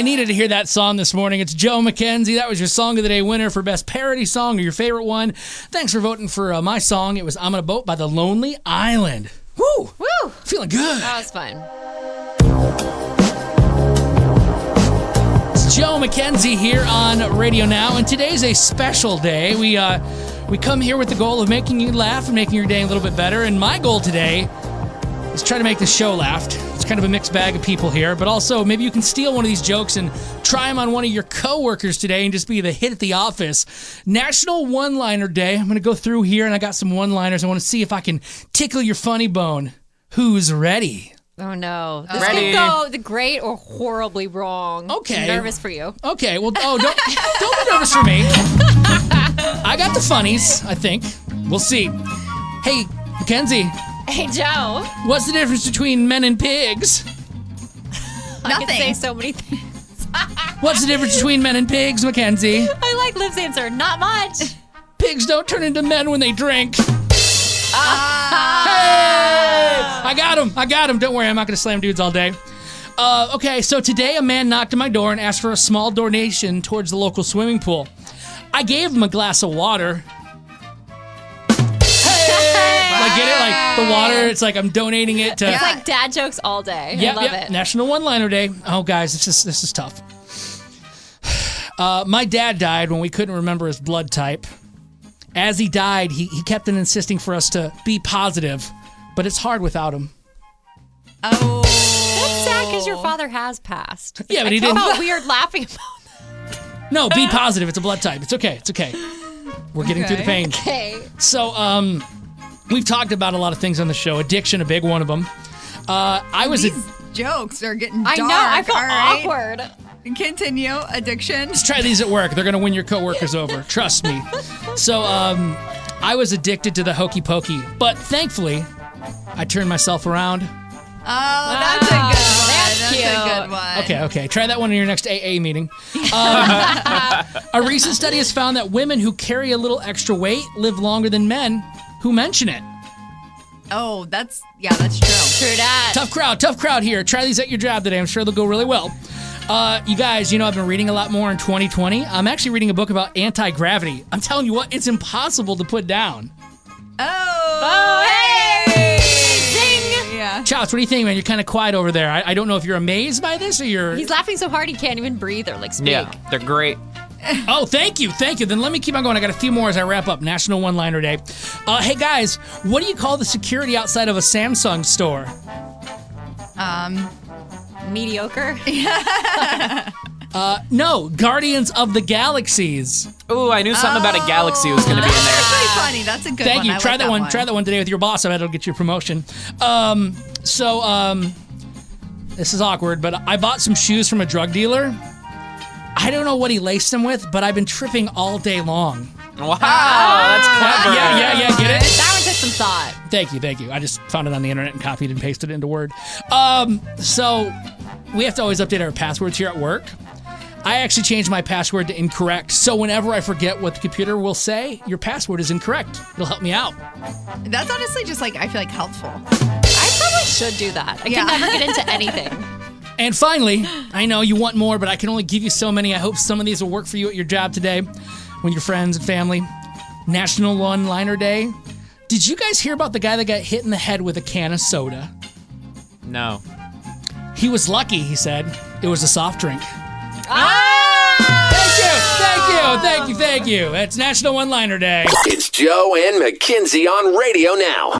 I needed to hear that song this morning. It's Joe McKenzie. That was your Song of the Day winner for Best Parody Song or your favorite one. Thanks for voting for my song. It was I'm on a Boat by The Lonely Island. Woo! Woo! Feeling good. That was fun. It's Joe McKenzie here on Radio Now, and today's a special day. We come here with the goal of making you laugh and making your day a little bit better, and my goal today is try to make the show laugh. It's kind of a mixed bag of people here, but also maybe you can steal one of these jokes and try them on one of your coworkers today and just be the hit at the office. National One-Liner Day. I'm going to go through here, and I got some one-liners. I want to see if I can tickle your funny bone. Who's ready? Oh, no. This Ready. could go the great or horribly wrong. Okay. I'm nervous for you. Okay, well, don't be nervous for me. I got the funnies, I think. We'll see. Hey, Mackenzie. Hey, Joe. What's the difference between men and pigs? I could say so many things. What's the difference between men and pigs, Mackenzie? I like Liv's answer. Not much. Pigs don't turn into men when they drink. Hey! I got him. Don't worry, I'm not going to slam dudes all day. Okay, so today a man knocked on my door and asked for a small donation towards the local swimming pool. I gave him a glass of water. Like, get it? Like, the water, it's like I'm donating it to... It's like dad jokes all day. I love it. National One-Liner Day. Oh, guys, this is tough. My dad died when we couldn't remember his blood type. As he died, he kept on insisting for us to be positive, but it's hard without him. Oh. That's sad because your father has passed. Yeah, but he I didn't... felt weird laughing about that. No, be positive. It's a blood type. It's okay. We're getting through the pain. Okay. So, we've talked about a lot of things on the show. Addiction, a big one of them. These jokes are getting dark. I know. I feel all right? awkward. Continue. Addiction. Let's try these at work. They're going to win your coworkers over. Trust me. So, I was addicted to the hokey pokey, but thankfully, I turned myself around. Oh, that's a good one. That's cute. a good one. Okay. Try that one in your next AA meeting. A recent study has found that women who carry a little extra weight live longer than men who mention it. Oh, that's true. True that. Tough crowd here. Try these at your job today. I'm sure they'll go really well. You guys, I've been reading a lot more in 2020. I'm actually reading a book about anti-gravity. I'm telling you what, it's impossible to put down. Oh, hey! Zing! Yeah. Chouts, what do you think, man? You're kind of quiet over there. I don't know if you're amazed by this or you're... He's laughing so hard he can't even breathe or speak. Yeah, they're great. Oh, thank you. Then let me keep on going. I got a few more as I wrap up National One-Liner Day. Hey, guys, what do you call the security outside of a Samsung store? Mediocre. No, Guardians of the Galaxies. Ooh, I knew something about a galaxy was going to be in there. That's pretty funny. That's a good Thank one. you. I Try like that one. Try that one today with your boss. I bet it'll get you a promotion. This is awkward, but I bought some shoes from a drug dealer. I don't know what he laced them with, but I've been tripping all day long. Wow, that's clever. Yeah, get it? That one took some thought. Thank you. I just found it on the internet and copied and pasted it into Word. So we have to always update our passwords here at work. I actually changed my password to incorrect, so whenever I forget what the computer will say, your password is incorrect. It'll help me out. That's honestly just I feel like helpful. I probably should do that. I can never get into anything. And finally, I know you want more, but I can only give you so many. I hope some of these will work for you at your job today, when your friends and family. National One-Liner Day. Did you guys hear about the guy that got hit in the head with a can of soda? No. He was lucky, he said. It was a soft drink. Thank you. It's National One-Liner Day. It's Joe and Mackenzie on Radio Now.